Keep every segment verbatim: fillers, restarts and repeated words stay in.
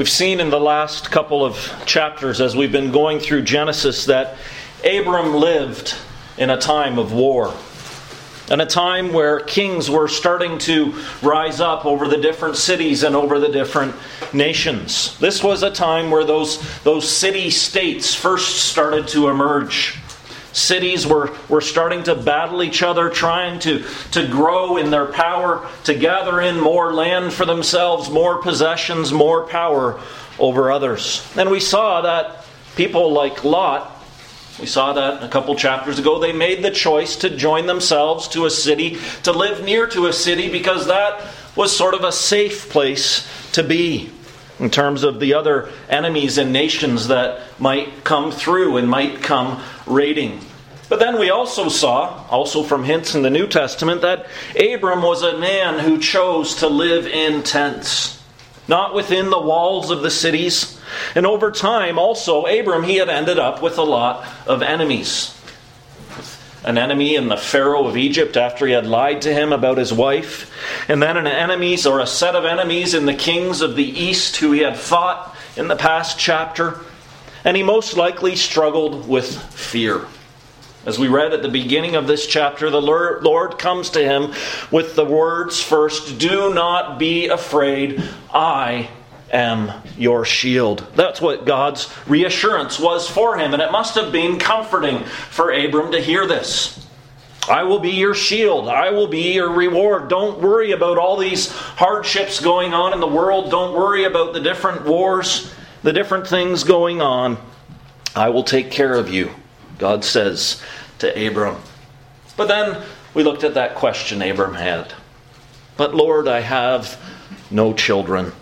We've seen in the last couple of chapters as we've been going through Genesis that Abram lived in a time of war. In a time where kings were starting to rise up over the different cities and over the different nations. This was a time where those, those city-states first started to emerge. Cities were, were starting to battle each other, trying to, to grow in their power, to gather in more land for themselves, more possessions, more power over others. And we saw that people like Lot, we saw that a couple chapters ago, they made the choice to join themselves to a city, to live near to a city, because that was sort of a safe place to be in terms of the other enemies and nations that might come through and might come raiding. But then we also saw, also from hints in the New Testament, that Abram was a man who chose to live in tents, not within the walls of the cities. And over time also, Abram, he had ended up with a lot of enemies. An enemy in the Pharaoh of Egypt after he had lied to him about his wife. And then an enemies or a set of enemies in the kings of the East who he had fought in the past chapter. And he most likely struggled with fear. As we read at the beginning of this chapter, the Lord comes to him with the words first, "Do not be afraid, I am your shield." That's what God's reassurance was for him, and it must have been comforting for Abram to hear this. I will be your shield. I will be your reward. Don't worry about all these hardships going on in the world. Don't worry about the different wars, the different things going on. I will take care of you, God says to Abram. But then we looked at that question Abram had. But Lord, I have no children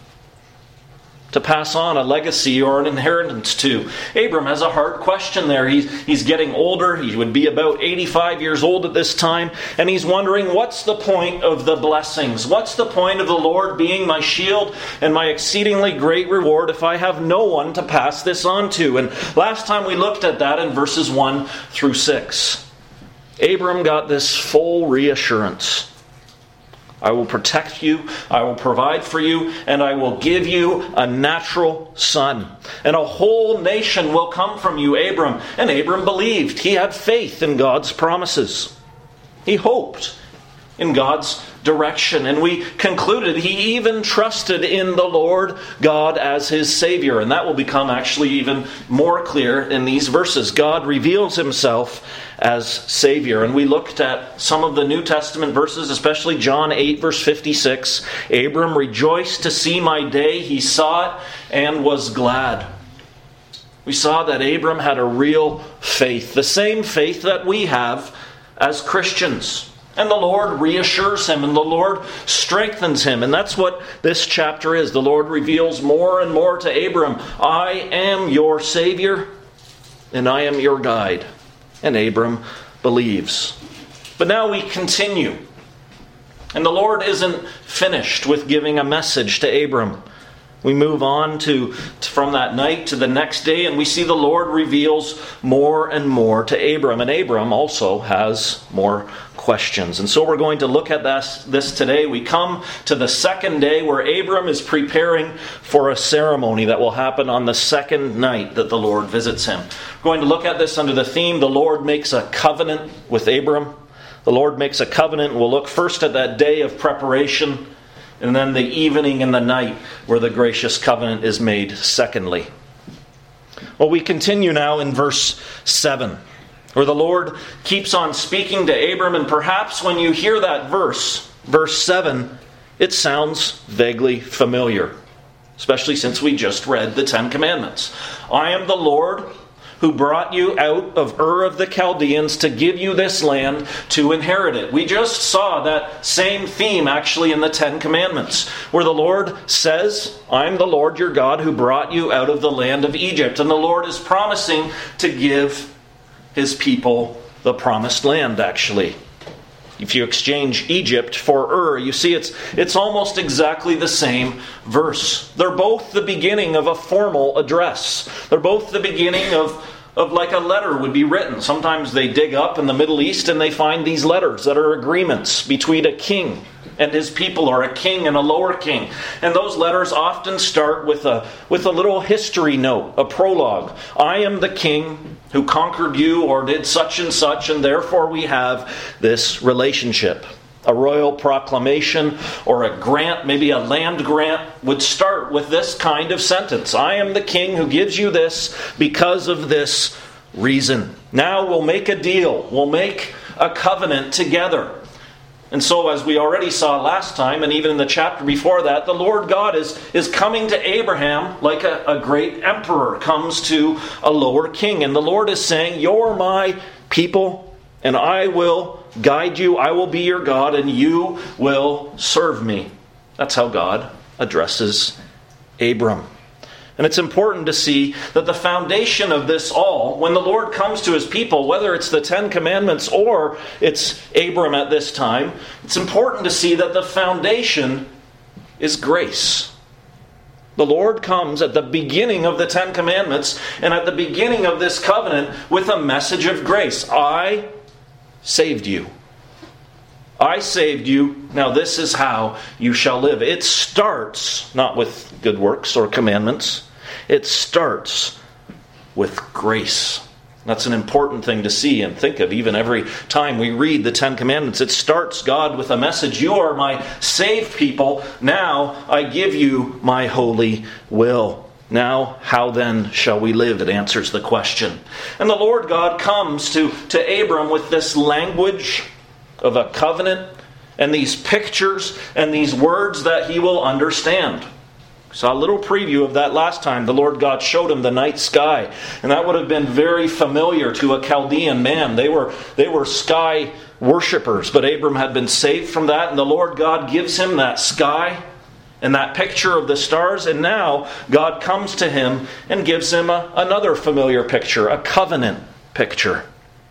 to pass on a legacy or an inheritance to. Abram has a hard question there. He's, he's getting older. He would be about eighty-five years old at this time. And he's wondering, what's the point of the blessings? What's the point of the Lord being my shield and my exceedingly great reward if I have no one to pass this on to? And last time we looked at that in verses one through six. Abram got this full reassurance. I will protect you, I will provide for you, and I will give you a natural son. And a whole nation will come from you, Abram. And Abram believed. He had faith in God's promises. He hoped in God's direction. And we concluded he even trusted in the Lord God as his Savior. And that will become actually even more clear in these verses. God reveals himself as Savior. And we looked at some of the New Testament verses, especially John eight, verse fifty-six. Abram rejoiced to see my day. He saw it and was glad. We saw that Abram had a real faith, the same faith that we have as Christians. And the Lord reassures him, and the Lord strengthens him. And that's what this chapter is. The Lord reveals more and more to Abram. I am your Savior, and I am your guide. And Abram believes. But now we continue. And the Lord isn't finished with giving a message to Abram. We move on to from that night to the next day, and we see the Lord reveals more and more to Abram. And Abram also has more questions. And so we're going to look at this, this today. We come to the second day where Abram is preparing for a ceremony that will happen on the second night that the Lord visits him. We're going to look at this under the theme, the Lord makes a covenant with Abram. The Lord makes a covenant. We'll look first at that day of preparation, and then the evening and the night where the gracious covenant is made secondly. Well, we continue now in verse seven, where the Lord keeps on speaking to Abram. And perhaps when you hear that verse, verse seven, it sounds vaguely familiar, especially since we just read the Ten Commandments. I am the Lord who brought you out of Ur of the Chaldeans to give you this land to inherit it. We just saw that same theme actually in the Ten Commandments, where the Lord says, I'm the Lord your God who brought you out of the land of Egypt. And the Lord is promising to give his people the promised land, actually. If you exchange Egypt for Ur, you see it's it's almost exactly the same verse. They're both the beginning of a formal address. They're both the beginning of, of like a letter would be written. Sometimes they dig up in the Middle East and they find these letters that are agreements between a king and his people, or a king and a lower king. And those letters often start with a, with a little history note, a prologue. I am the king who conquered you or did such and such, and therefore we have this relationship. A royal proclamation or a grant, maybe a land grant, would start with this kind of sentence. I am the king who gives you this because of this reason. Now we'll make a deal. We'll make a covenant together. And so, as we already saw last time, and even in the chapter before that, the Lord God is, is coming to Abraham like a, a great emperor comes to a lower king. And the Lord is saying, you're my people, and I will guide you. I will be your God, and you will serve me. That's how God addresses Abram. And it's important to see that the foundation of this all, when the Lord comes to his people, whether it's the Ten Commandments or it's Abram at this time, it's important to see that the foundation is grace. The Lord comes at the beginning of the Ten Commandments and at the beginning of this covenant with a message of grace. I saved you. I saved you. Now this is how you shall live. It starts not with good works or commandments. It starts with grace. That's an important thing to see and think of even every time we read the Ten Commandments. It starts God with a message. You are my saved people. Now I give you my holy will. Now, how then shall we live? It answers the question. And the Lord God comes to, to Abram with this language of a covenant and these pictures and these words that he will understand. We saw a little preview of that last time. The Lord God showed him the night sky. And that would have been very familiar to a Chaldean man. They were, they were sky worshippers. But Abram had been saved from that. And the Lord God gives him that sky and that picture of the stars. And now God comes to him and gives him a, another familiar picture, a covenant picture.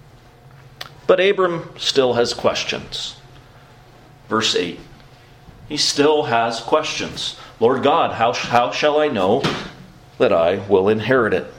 But Abram still has questions. Verse eight. He still has questions. Lord God, how, how shall I know that I will inherit it?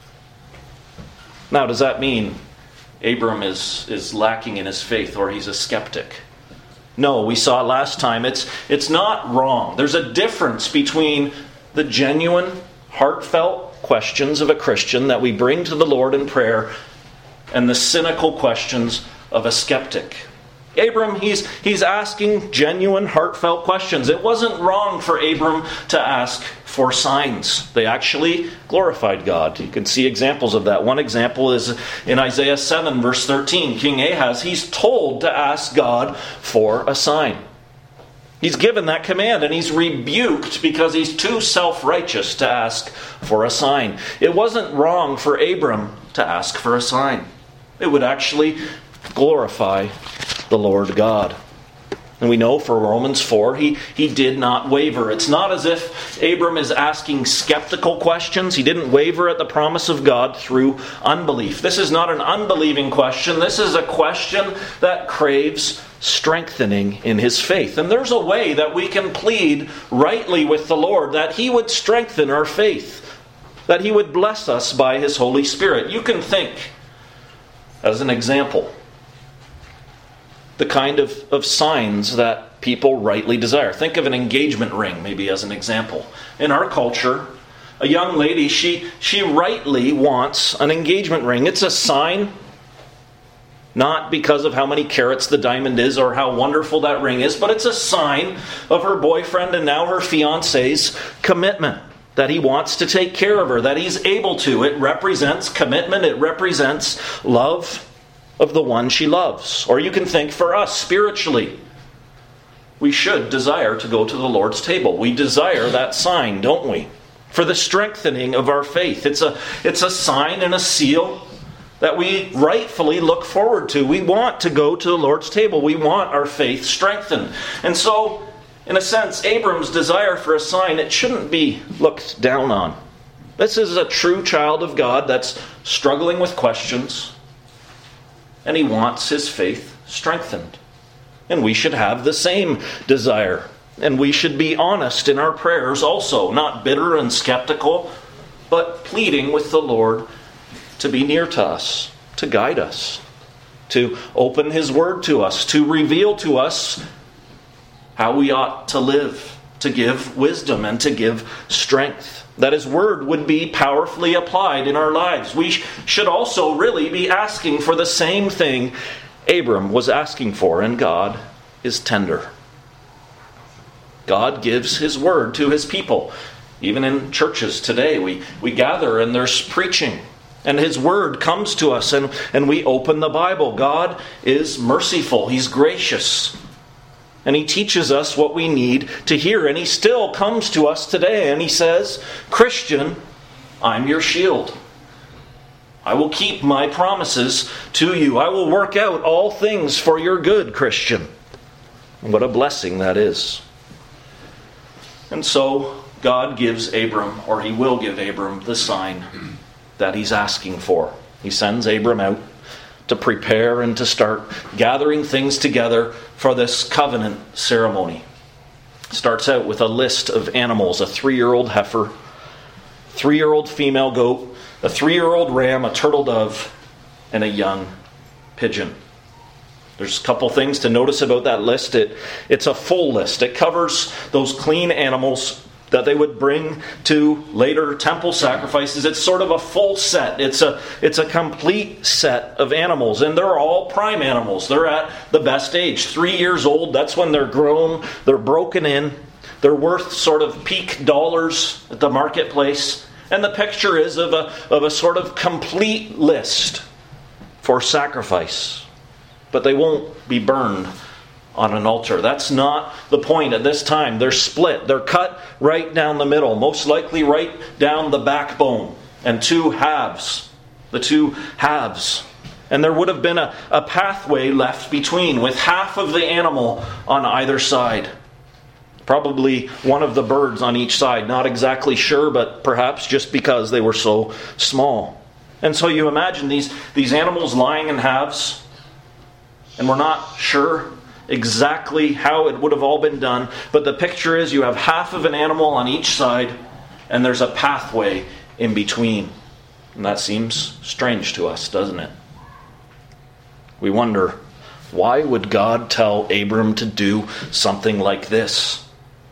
Now, does that mean Abram is, is lacking in his faith or he's a skeptic? No, we saw last time. It's, it's not wrong. There's a difference between the genuine, heartfelt questions of a Christian that we bring to the Lord in prayer and the cynical questions of a skeptic. Abram, he's, he's asking genuine, heartfelt questions. It wasn't wrong for Abram to ask for signs. They actually glorified God. You can see examples of that. One example is in Isaiah seven, verse thirteen. King Ahaz, he's told to ask God for a sign. He's given that command, and he's rebuked because he's too self-righteous to ask for a sign. It wasn't wrong for Abram to ask for a sign. It would actually glorify the Lord God. And we know for Romans four, he, he did not waver. It's not as if Abram is asking skeptical questions. He didn't waver at the promise of God through unbelief. This is not an unbelieving question. This is a question that craves strengthening in his faith. And there's a way that we can plead rightly with the Lord that He would strengthen our faith, that He would bless us by His Holy Spirit. You can think, as an example, the kind of, of signs that people rightly desire. Think of an engagement ring, maybe as an example. In our culture, a young lady, she, she rightly wants an engagement ring. It's a sign, not because of how many carats the diamond is or how wonderful that ring is, but it's a sign of her boyfriend and now her fiancé's commitment, that he wants to take care of her, that he's able to. It represents commitment. It represents love of the one she loves. Or you can think for us spiritually. We should desire to go to the Lord's table. We desire that sign, don't we? For the strengthening of our faith. It's a, it's a sign and a seal that we rightfully look forward to. We want to go to the Lord's table. We want our faith strengthened. And so, in a sense, Abram's desire for a sign, it shouldn't be looked down on. This is a true child of God that's struggling with questions, and he wants his faith strengthened. And we should have the same desire. And we should be honest in our prayers also, not bitter and skeptical, but pleading with the Lord to be near to us, to guide us, to open His Word to us, to reveal to us how we ought to live, to give wisdom and to give strength. That His Word would be powerfully applied in our lives. We sh- should also really be asking for the same thing Abram was asking for, and God is tender. God gives His Word to His people. Even in churches today, we, we gather and there's preaching. And His Word comes to us and, and we open the Bible. God is merciful. He's gracious. And He teaches us what we need to hear. And He still comes to us today and He says, Christian, I'm your shield. I will keep my promises to you. I will work out all things for your good, Christian. What a blessing that is. And so God gives Abram, or He will give Abram, the sign that he's asking for. He sends Abram out to prepare and to start gathering things together for this covenant ceremony. Starts out with a list of animals: a three-year-old heifer, three-year-old female goat, a three-year-old ram, a turtle dove, and a young pigeon. There's a couple things to notice about that list. It, it's a full list. It covers those clean animals that they would bring to later temple sacrifices. It's sort of a full set. It's a it's a complete set of animals. And they're all prime animals. They're at the best age. Three years old, that's when they're grown. They're broken in. They're worth sort of peak dollars at the marketplace. And the picture is of a, of a sort of complete list for sacrifice. But they won't be burned on an altar. That's not the point at this time. They're split. They're cut right down the middle, most likely right down the backbone, and two halves. The two halves. And there would have been a, a pathway left between, with half of the animal on either side. Probably one of the birds on each side. Not exactly sure, but perhaps just because they were so small. And so you imagine these, these animals lying in halves, and we're not sure exactly how it would have all been done, but the picture is you have half of an animal on each side, and there's a pathway in between. And that seems strange to us, doesn't it? We wonder, why would God tell Abram to do something like this?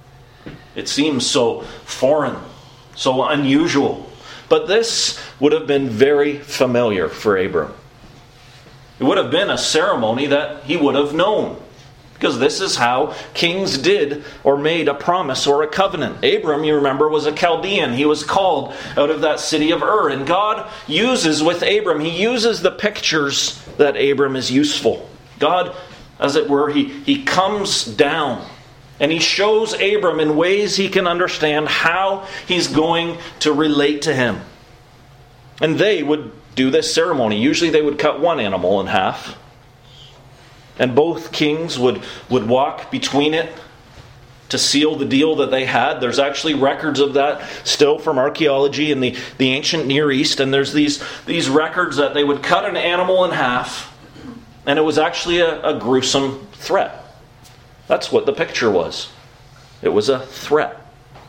It seems so foreign, so unusual. But this would have been very familiar for Abram. It would have been a ceremony that he would have known. Because this is how kings did or made a promise or a covenant. Abram, you remember, was a Chaldean. He was called out of that city of Ur. And God uses with Abram, He uses the pictures that Abram is useful. God, as it were, He, he comes down and He shows Abram in ways he can understand how He's going to relate to him. And they would do this ceremony. Usually they would cut one animal in half. And both kings would, would walk between it to seal the deal that they had. There's actually records of that still from archaeology in the, the ancient Near East. And there's these, these records that they would cut an animal in half. And it was actually a, a gruesome threat. That's what the picture was. It was a threat.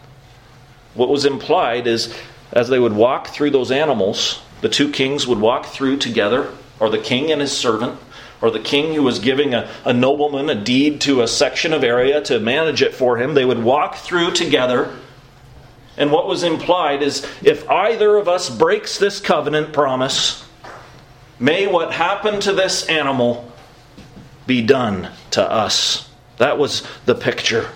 What was implied is, as they would walk through those animals, the two kings would walk through together, or the king and his servant, or the king who was giving a, a nobleman a deed to a section of area to manage it for him. They would walk through together. And what was implied is, if either of us breaks this covenant promise, may what happened to this animal be done to us. That was the picture.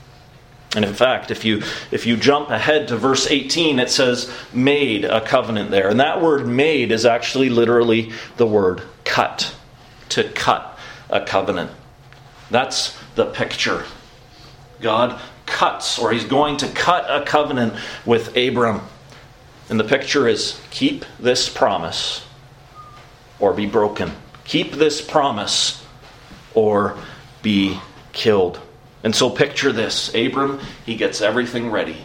And in fact, if you if you jump ahead to verse eighteen, it says, made a covenant there. And that word made is actually literally the word cut. To cut a covenant. That's the picture. God cuts, or He's going to cut a covenant with Abram. And the picture is, keep this promise or be broken. Keep this promise or be killed. And so picture this. Abram, he gets everything ready.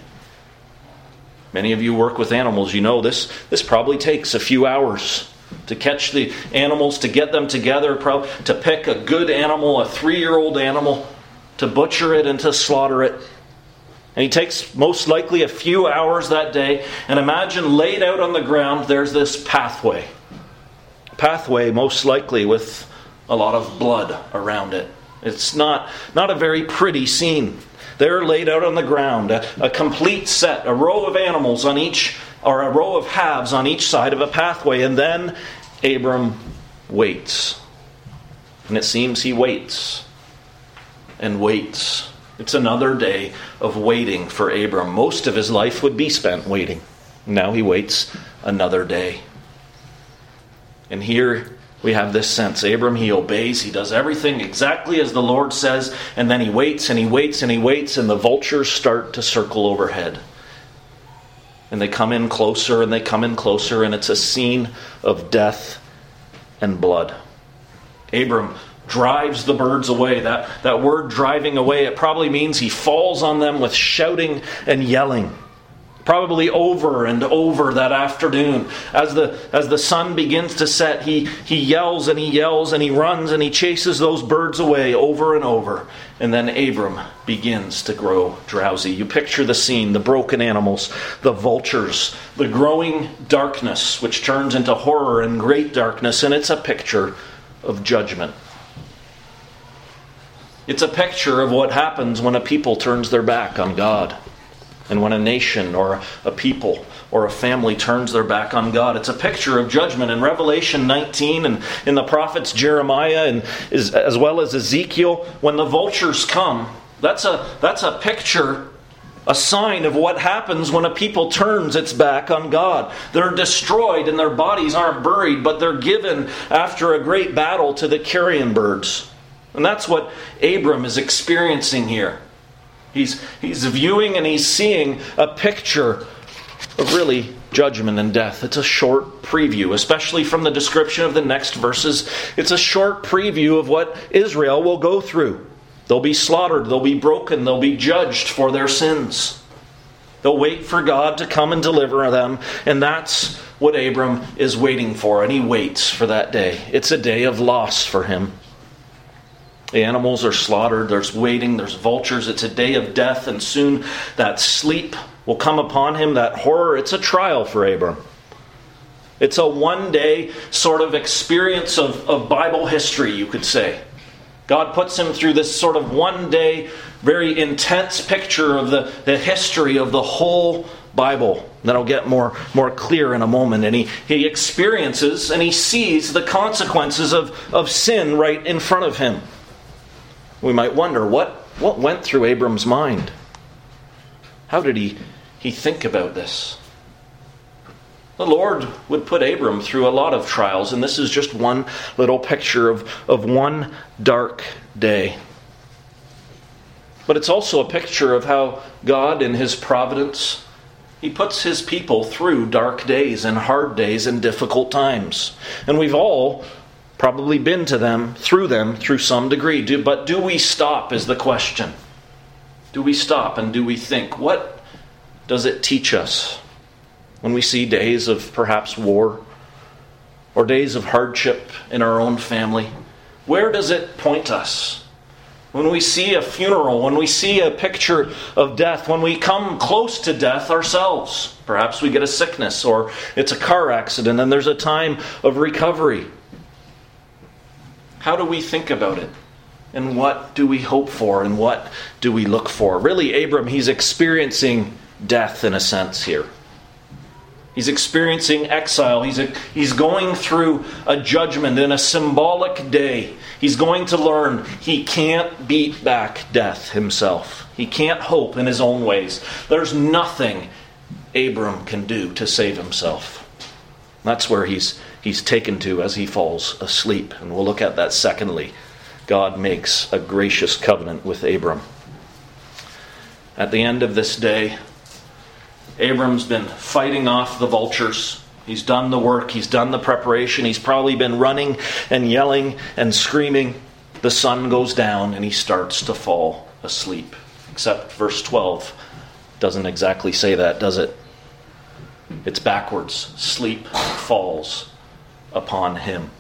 Many of you work with animals. You know this, this probably takes a few hours to catch the animals, to get them together, to pick a good animal, a three-year-old animal, to butcher it and to slaughter it. And he takes most likely a few hours that day. And imagine laid out on the ground, there's this pathway. Pathway most likely with a lot of blood around it. It's not, not a very pretty scene. They're laid out on the ground, a, a complete set, a row of animals on each, or a row of halves on each side of a pathway. And then Abram waits. And it seems he waits and waits. It's another day of waiting for Abram. Most of his life would be spent waiting. Now he waits another day. And here we have this sense. Abram, he obeys. He does everything exactly as the Lord says. And then he waits and he waits and he waits. And the vultures start to circle overhead. And they come in closer and they come in closer. And it's a scene of death and blood. Abram drives the birds away. That, that word driving away, it probably means he falls on them with shouting and yelling. Probably over and over that afternoon. As the as the sun begins to set, he, he yells and he yells and he runs and he chases those birds away over and over. And then Abram begins to grow drowsy. You picture the scene, the broken animals, the vultures, the growing darkness, which turns into horror and great darkness. And it's a picture of judgment. It's a picture of what happens when a people turns their back on God. And when a nation or a people or a family turns their back on God, it's a picture of judgment. In Revelation nineteen and in the prophets Jeremiah and as well as Ezekiel, when the vultures come, that's a that's a picture, a sign of what happens when a people turns its back on God. They're destroyed and their bodies aren't buried, but they're given after a great battle to the carrion birds. And that's what Abram is experiencing here. He's, he's viewing and he's seeing a picture of really judgment and death. It's a short preview, especially from the description of the next verses. It's a short preview of what Israel will go through. They'll be slaughtered, they'll be broken, they'll be judged for their sins. They'll wait for God to come and deliver them, and that's what Abram is waiting for, and he waits for that day. It's a day of loss for him. The animals are slaughtered, there's waiting, there's vultures. It's a day of death, and soon that sleep will come upon him, that horror. It's a trial for Abram. It's a one-day sort of experience of, of Bible history, you could say. God puts him through this sort of one-day, very intense picture of the, the history of the whole Bible. That'll get more, more clear in a moment. And he, he experiences and he sees the consequences of, of sin right in front of him. We might wonder, what, what went through Abram's mind? How did he, he think about this? The Lord would put Abram through a lot of trials, and this is just one little picture of, of one dark day. But it's also a picture of how God, in His providence, He puts His people through dark days and hard days and difficult times. And we've all probably been to them, through them, through some degree. Do, but do we stop is the question. Do we stop and do we think? What does it teach us when we see days of perhaps war or days of hardship in our own family? Where does it point us? When we see a funeral, when we see a picture of death, when we come close to death ourselves, perhaps we get a sickness or it's a car accident and there's a time of recovery. How do we think about it? And what do we hope for? And what do we look for? Really, Abram, he's experiencing death in a sense here. He's experiencing exile. He's, a, he's going through a judgment in a symbolic day. He's going to learn he can't beat back death himself. He can't hope in his own ways. There's nothing Abram can do to save himself. That's where he's he's taken to as he falls asleep. And we'll look at that secondly. God makes a gracious covenant with Abram. At the end of this day, Abram's been fighting off the vultures. He's done the work. He's done the preparation. He's probably been running and yelling and screaming. The sun goes down and he starts to fall asleep. Except verse twelve doesn't exactly say that, does it? It's backwards. Sleep falls upon him.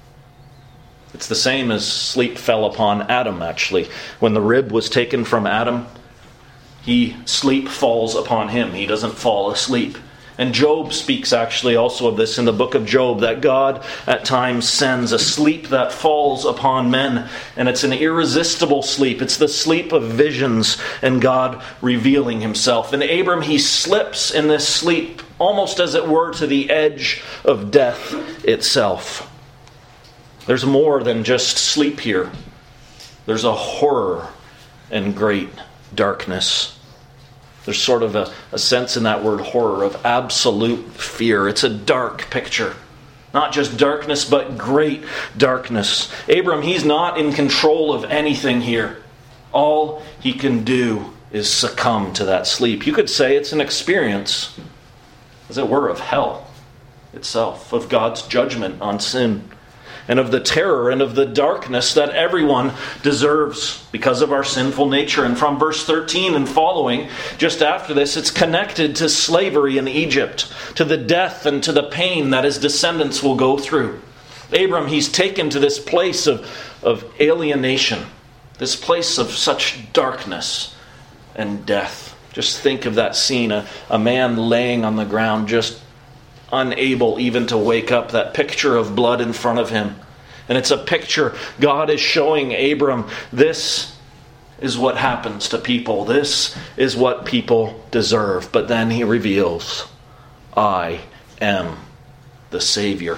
It's the same as sleep fell upon Adam, actually. When the rib was taken from Adam, he sleep falls upon him. He doesn't fall asleep. And Job speaks actually also of this in the book of Job, that God at times sends a sleep that falls upon men. And it's an irresistible sleep. It's the sleep of visions and God revealing himself. And Abram, he slips in this sleep, almost as it were to the edge of death itself. There's more than just sleep here. There's a horror and great darkness. There's sort of a, a sense in that word horror of absolute fear. It's a dark picture. Not just darkness, but great darkness. Abram, he's not in control of anything here. All he can do is succumb to that sleep. You could say it's an experience, as it were, of hell itself, of God's judgment on sin, and of the terror and of the darkness that everyone deserves because of our sinful nature. And from verse thirteen and following, just after this, it's connected to slavery in Egypt, to the death and to the pain that his descendants will go through. Abram, he's taken to this place of, of alienation, this place of such darkness and death. Just think of that scene, a, a man laying on the ground, just unable even to wake up, that picture of blood in front of him. And it's a picture God is showing Abram, this is what happens to people. This is what people deserve. But then he reveals, I am the Savior.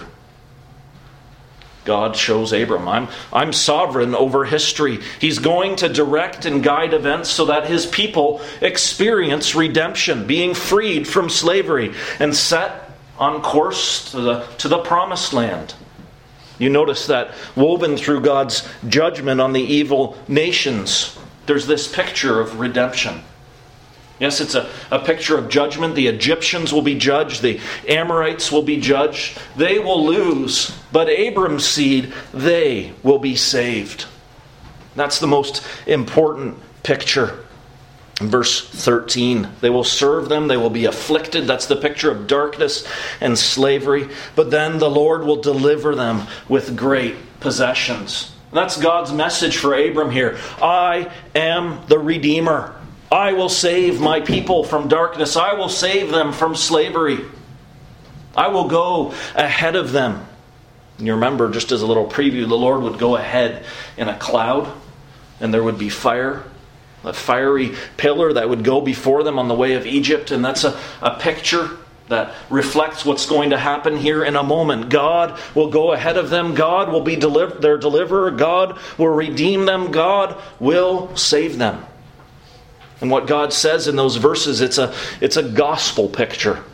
God shows Abram, I'm, I'm sovereign over history. He's going to direct and guide events so that his people experience redemption, being freed from slavery and set on course to the, to the promised land. You notice that woven through God's judgment on the evil nations, there's this picture of redemption. Yes, it's a, a picture of judgment. The Egyptians will be judged. The Amorites will be judged. They will lose. But Abram's seed, they will be saved. That's the most important picture. Verse thirteen, they will serve them, they will be afflicted. That's the picture of darkness and slavery. But then the Lord will deliver them with great possessions. And that's God's message for Abram here. I am the Redeemer. I will save my people from darkness. I will save them from slavery. I will go ahead of them. And you remember, just as a little preview, the Lord would go ahead in a cloud, and there would be fire. A fiery pillar that would go before them on the way of Egypt. And that's a, a picture that reflects what's going to happen here in a moment. God will go ahead of them. God will be deliver, their deliverer. God will redeem them. God will save them. And what God says in those verses, it's a, it's a gospel picture.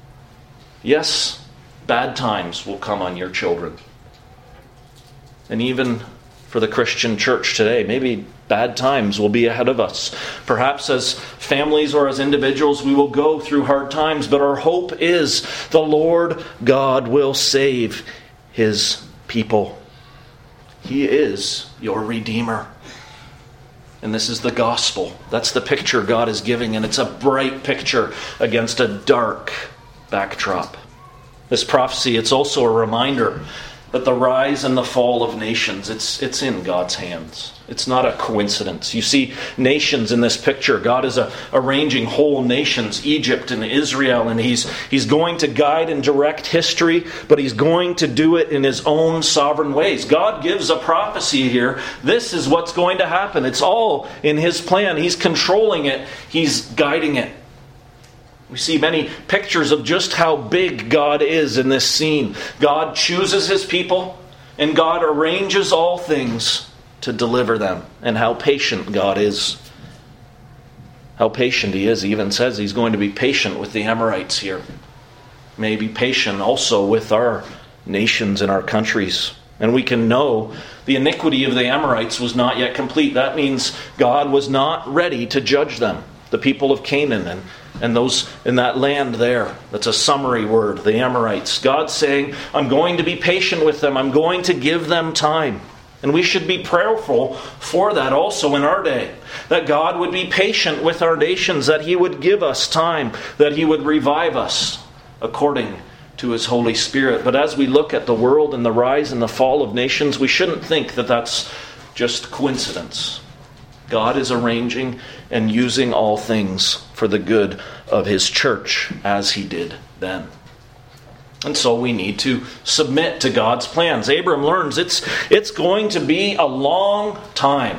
Yes, bad times will come on your children. And even for the Christian church today, maybe bad times will be ahead of us. Perhaps as families or as individuals, we will go through hard times, but our hope is the Lord God will save His people. He is your Redeemer. And this is the gospel. That's the picture God is giving, and it's a bright picture against a dark backdrop. This prophecy, it's also a reminder that the rise and the fall of nations, it's it's in God's hands. It's not a coincidence. You see nations in this picture. God is a, arranging whole nations, Egypt and Israel, and he's, he's going to guide and direct history, but He's going to do it in His own sovereign ways. God gives a prophecy here. This is what's going to happen. It's all in His plan. He's controlling it. He's guiding it. We see many pictures of just how big God is in this scene. God chooses His people, and God arranges all things to deliver them. And how patient God is. How patient He is. He even says He's going to be patient with the Amorites here. May be patient also with our nations and our countries. And we can know the iniquity of the Amorites was not yet complete. That means God was not ready to judge them. The people of Canaan and And those in that land there, that's a summary word, the Amorites. God's saying, I'm going to be patient with them. I'm going to give them time. And we should be prayerful for that also in our day. That God would be patient with our nations, that He would give us time, that He would revive us according to His Holy Spirit. But as we look at the world and the rise and the fall of nations, we shouldn't think that that's just coincidence. God is arranging and using all things for the good of his church, as he did then. And so we need to submit to God's plans. Abram learns it's, it's going to be a long time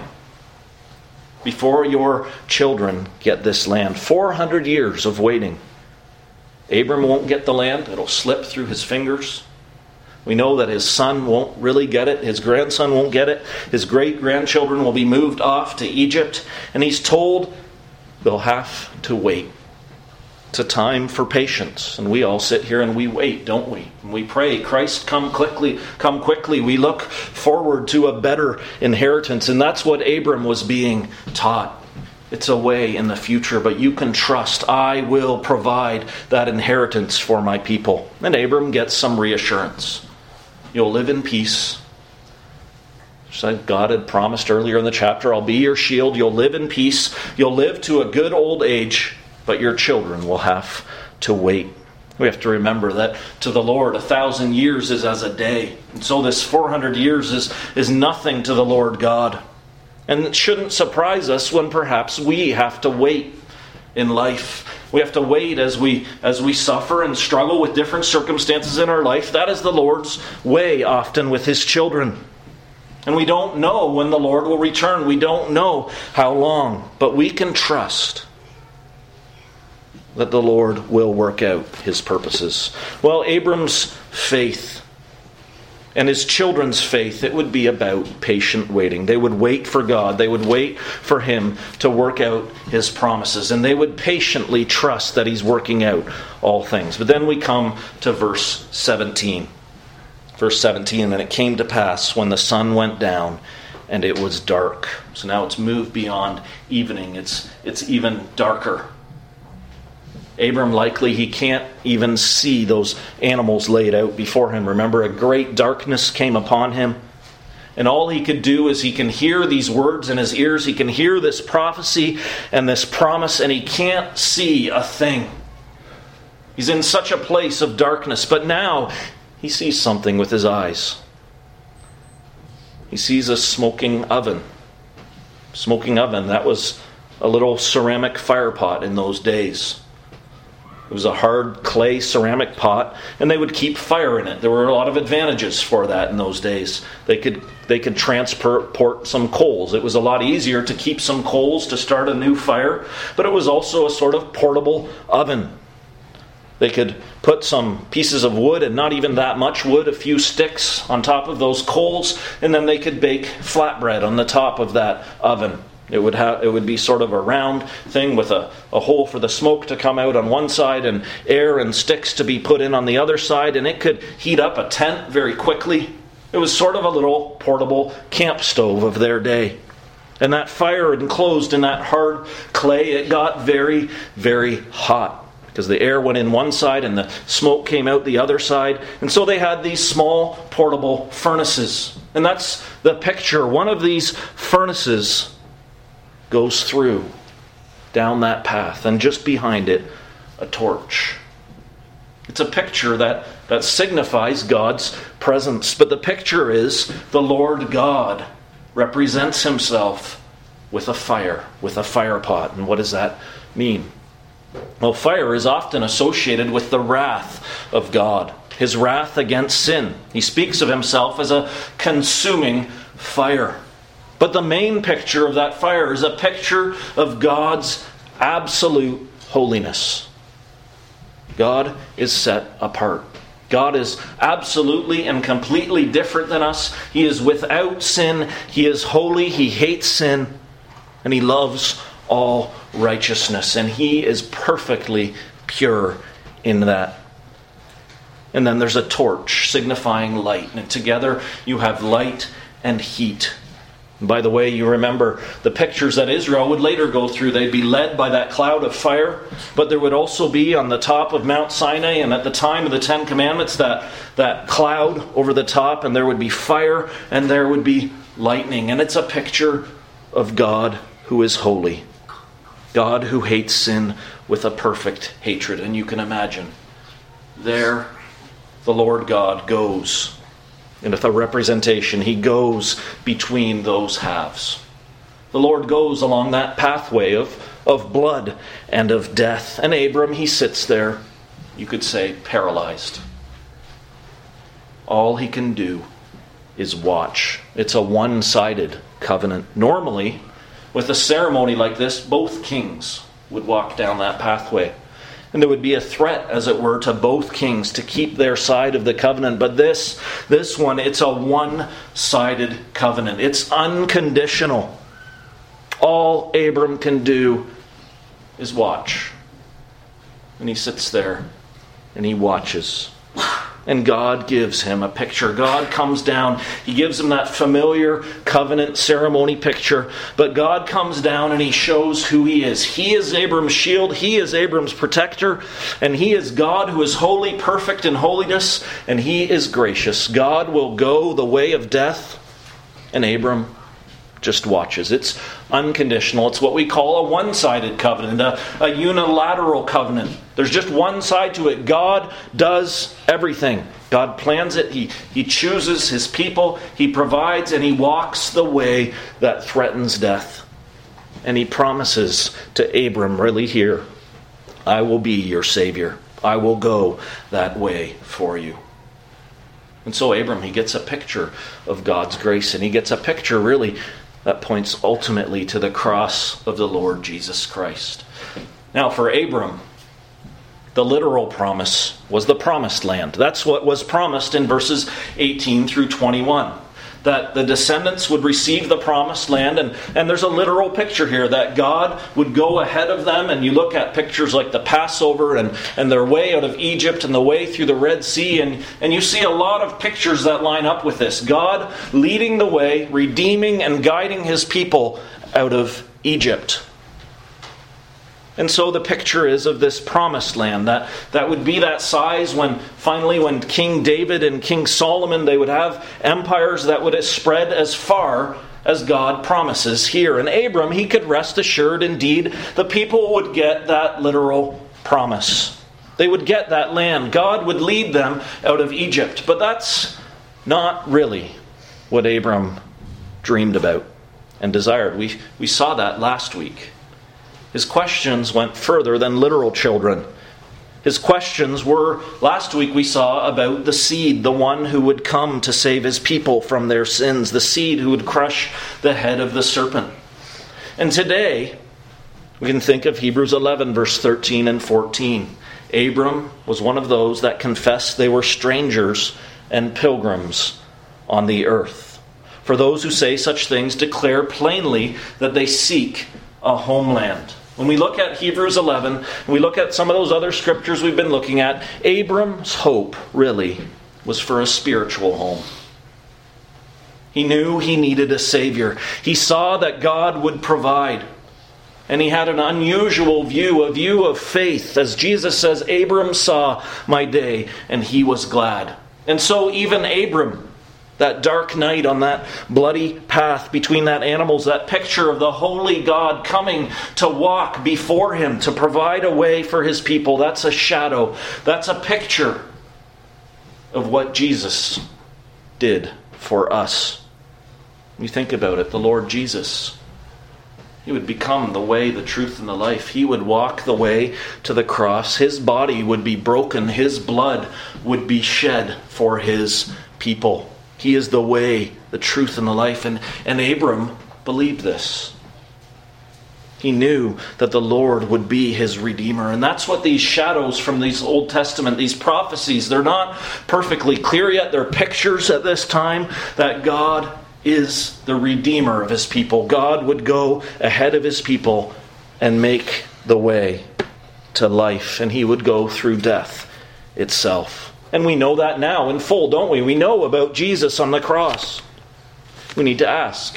before your children get this land. four hundred years of waiting. Abram won't get the land. It'll slip through his fingers. We know that his son won't really get it. His grandson won't get it. His great-grandchildren will be moved off to Egypt. And he's told they'll have to wait. It's a time for patience. And we all sit here and we wait, don't we? And we pray, Christ, come quickly, come quickly. We look forward to a better inheritance. And that's what Abram was being taught. It's a way in the future, but you can trust. I will provide that inheritance for my people. And Abram gets some reassurance. You'll live in peace. Just like God had promised earlier in the chapter, I'll be your shield. You'll live in peace. You'll live to a good old age, but your children will have to wait. We have to remember that to the Lord, a thousand years is as a day. And so this four hundred years is, is nothing to the Lord God. And it shouldn't surprise us when perhaps we have to wait in life. We have to wait as we as we suffer and struggle with different circumstances in our life. That is the Lord's way often with his children. And we don't know when the Lord will return. We don't know how long. But we can trust that the Lord will work out his purposes. Well, Abram's faith and his children's faith, it would be about patient waiting. They would wait for God. They would wait for him to work out his promises. And they would patiently trust that he's working out all things. But then we come to verse seventeen. Verse seventeen, and it came to pass when the sun went down and it was dark. So now it's moved beyond evening. It's, it's even darker. Abram, likely he can't even see those animals laid out before him. Remember, a great darkness came upon him. And all he could do is he can hear these words in his ears. He can hear this prophecy and this promise, and he can't see a thing. He's in such a place of darkness. But now he sees something with his eyes. He sees a smoking oven. Smoking oven, that was a little ceramic fire pot in those days. It was a hard clay ceramic pot, and they would keep fire in it. There were a lot of advantages for that in those days. They could they could transport some coals. It was a lot easier to keep some coals to start a new fire, but it was also a sort of portable oven. They could put some pieces of wood, and not even that much wood, a few sticks on top of those coals, and then they could bake flatbread on the top of that oven. It would have, it would be sort of a round thing with a, a hole for the smoke to come out on one side and air and sticks to be put in on the other side, and it could heat up a tent very quickly. It was sort of a little portable camp stove of their day. And that fire enclosed in that hard clay, it got very, very hot because the air went in one side and the smoke came out the other side. And so they had these small portable furnaces. And that's the picture. One of these furnaces goes through down that path, and just behind it, a torch. It's a picture that, that signifies God's presence. But the picture is the Lord God represents himself with a fire, with a fire pot. And what does that mean? Well, fire is often associated with the wrath of God, his wrath against sin. He speaks of himself as a consuming fire. But the main picture of that fire is a picture of God's absolute holiness. God is set apart. God is absolutely and completely different than us. He is without sin. He is holy. He hates sin. And he loves all righteousness. And he is perfectly pure in that. And then there's a torch signifying light. And together you have light and heat. By the way, you remember the pictures that Israel would later go through. They'd be led by that cloud of fire, but there would also be on the top of Mount Sinai, and at the time of the Ten Commandments, that, that cloud over the top, and there would be fire, and there would be lightning. And it's a picture of God who is holy. God who hates sin with a perfect hatred. And you can imagine, there the Lord God goes. And with a representation, he goes between those halves. The Lord goes along that pathway of, of blood and of death. And Abram, he sits there, you could say, paralyzed. All he can do is watch. It's a one-sided covenant. Normally, with a ceremony like this, both kings would walk down that pathway. And there would be a threat, as it were, to both kings to keep their side of the covenant. But this, this one, it's a one-sided covenant. It's unconditional. All Abram can do is watch. And he sits there and he watches. And God gives him a picture. God comes down. He gives him that familiar covenant ceremony picture. But God comes down and he shows who he is. He is Abram's shield. He is Abram's protector. And he is God who is holy, perfect in holiness. And he is gracious. God will go the way of death. And Abram just watches. It's unconditional. It's what we call a one-sided covenant, a, a unilateral covenant. There's just one side to it. God does everything. God plans it. He, he chooses his people. He provides and he walks the way that threatens death. And he promises to Abram really here, I will be your Savior. I will go that way for you. And so Abram, he gets a picture of God's grace, and he gets a picture really that points ultimately to the cross of the Lord Jesus Christ. Now for Abram, the literal promise was the promised land. That's what was promised in verses eighteen through twenty-one. That the descendants would receive the promised land. And, and there's a literal picture here that God would go ahead of them. And you look at pictures like the Passover and, and their way out of Egypt and the way through the Red Sea. And, and you see a lot of pictures that line up with this. God leading the way, redeeming and guiding his people out of Egypt. And so the picture is of this promised land that, that would be that size when finally when King David and King Solomon, they would have empires that would spread as far as God promises here. And Abram, he could rest assured indeed the people would get that literal promise. They would get that land. God would lead them out of Egypt. But that's not really what Abram dreamed about and desired. We, we saw that last week. His questions went further than literal children. His questions were, last week we saw about the seed, the one who would come to save his people from their sins, the seed who would crush the head of the serpent. And today, we can think of Hebrews eleven, verse thirteen and fourteen. Abram was one of those that confessed they were strangers and pilgrims on the earth. For those who say such things declare plainly that they seek a homeland. When we look at Hebrews eleven, and we look at some of those other scriptures we've been looking at, Abram's hope really was for a spiritual home. He knew he needed a Savior. He saw that God would provide. And he had an unusual view, a view of faith. As Jesus says, Abram saw my day, and he was glad. And so even Abram, that dark night on that bloody path between that animals, that picture of the holy God coming to walk before him, to provide a way for his people, that's a shadow. That's a picture of what Jesus did for us. When you think about it, the Lord Jesus, he would become the way, the truth, and the life. He would walk the way to the cross. His body would be broken. His blood would be shed for his people. He is the way, the truth, and the life. And, and Abram believed this. He knew that the Lord would be his Redeemer. And that's what these shadows from these Old Testament, these prophecies, they're not perfectly clear yet. They're pictures at this time that God is the Redeemer of his people. God would go ahead of his people and make the way to life. And he would go through death itself. And we know that now in full, don't we? We know about Jesus on the cross. We need to ask,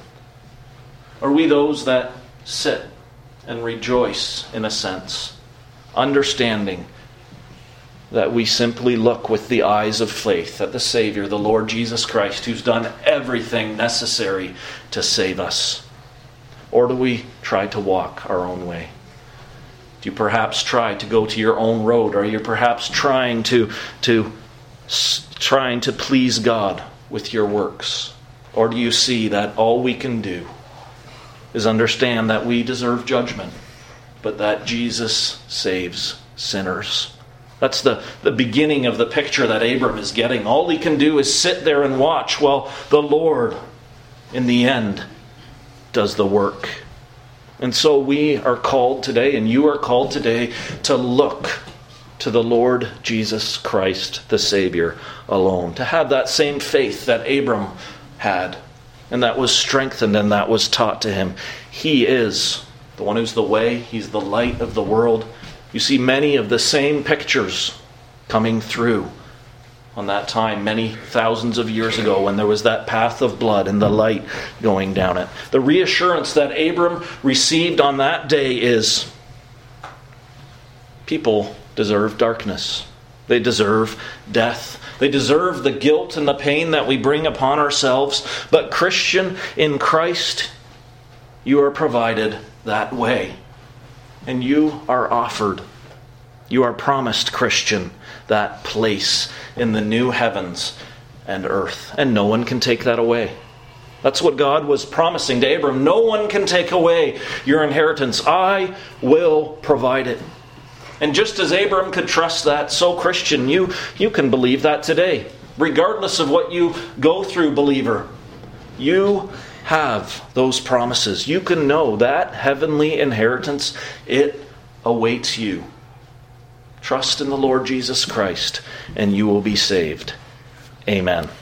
are we those that sit and rejoice in a sense, understanding that we simply look with the eyes of faith at the Savior, the Lord Jesus Christ, who's done everything necessary to save us? Or do we try to walk our own way? Do you perhaps try to go to your own road? Are you perhaps trying to, to, trying to please God with your works? Or do you see that all we can do is understand that we deserve judgment, but that Jesus saves sinners. That's the, the beginning of the picture that Abram is getting. All he can do is sit there and watch while the Lord, in the end, does the work. And so we are called today, and you are called today, to look to the Lord Jesus Christ, the Savior, alone. To have that same faith that Abram had, and that was strengthened and that was taught to him. He is the one who's the way. He's the light of the world. You see many of the same pictures coming through on that time, many thousands of years ago, when there was that path of blood and the light going down it. The reassurance that Abram received on that day is, people deserve darkness. They deserve death. They deserve the guilt and the pain that we bring upon ourselves. But Christian, in Christ, you are provided that way. And you are offered, you are promised, Christian, that place in the new heavens and earth. And no one can take that away. That's what God was promising to Abram. No one can take away your inheritance. I will provide it. And just as Abram could trust that, so Christian, you, you can believe that today. Regardless of what you go through, believer, you have those promises. You can know that heavenly inheritance, it awaits you. Trust in the Lord Jesus Christ, and you will be saved. Amen.